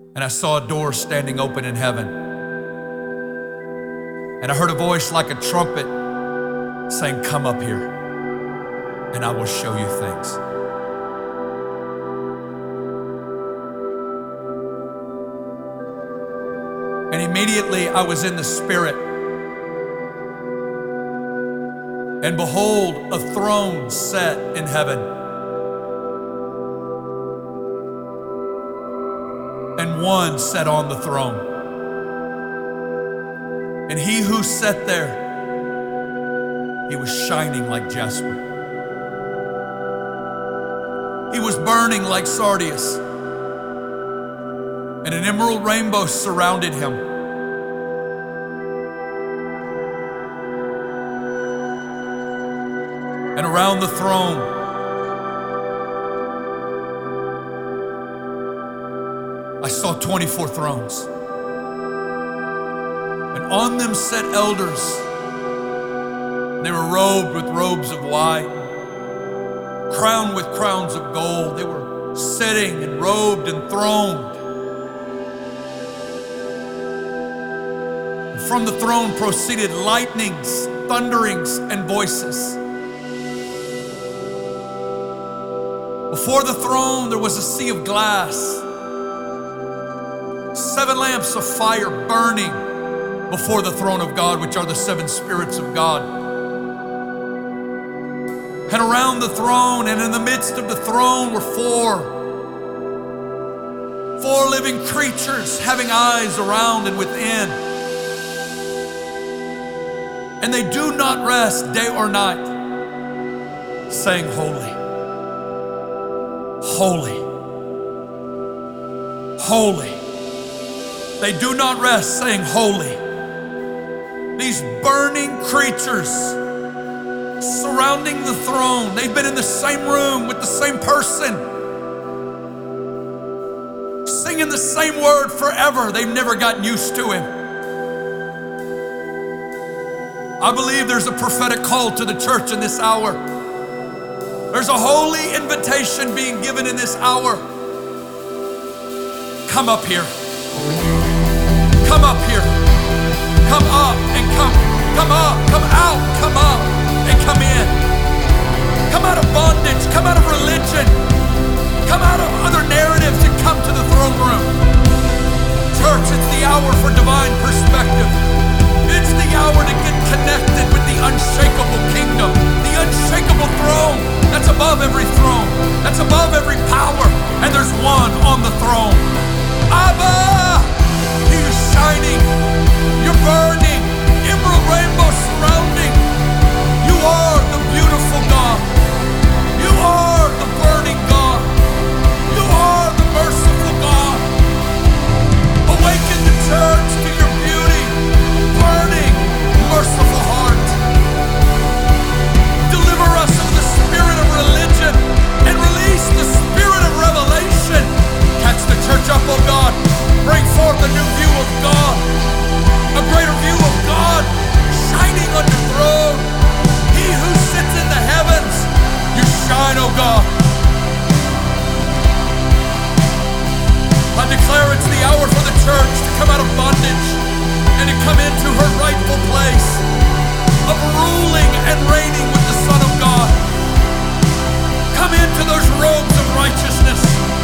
And I saw a door standing open in heaven. And I heard a voice like a trumpet saying, "Come up here, and I will show you things." And immediately I was in the Spirit. And behold, a throne set in heaven. And one sat on the throne. And he who sat there, he was shining like jasper. He was burning like sardius. And an emerald rainbow surrounded him. And around the throne, I saw 24 thrones. And on them sat elders. They were robed with robes of white, crowned with crowns of gold. They were sitting and robed and throned. And from the throne proceeded lightnings, thunderings, and voices. Before the throne there was a sea of glass, 7 lamps of fire burning before the throne of God, which are the 7 spirits of God. And around the throne and in the midst of the throne were four living creatures having eyes around and within. And they do not rest day or night, saying, "Holy, holy, holy." They do not rest, saying, "Holy." These burning creatures surrounding the throne, they've been in the same room with the same person, singing the same word forever. They've never gotten used to him. I believe there's a prophetic call to the church in this hour. There's a holy invitation being given in this hour. Come up here. Come up here. Come up and come up, come out, come up and come in. Come out of bondage, come out of religion, come out of other narratives and come to the throne room. Church, it's the hour for divine perspective. It's the hour to get connected with the unshakable kingdom, the unshakable throne that's above every throne, that's above every power, and there's one on the throne. Abba! He is shining. You're burning. Emerald rainbow surrounding. You are the beautiful God. You are the burning God. You are the merciful God. Awaken the church to your beauty, burning, merciful heart. Deliver us of the spirit of religion and release the spirit of revelation. Catch the church up, oh God. Bring forth a new view of God, a greater view of God shining on your throne. He who sits in the heavens, you shine, oh God. I declare it's the hour for the church to come out of bondage and to come into her rightful place of ruling and reigning with the Son of God. Come into those robes of righteousness.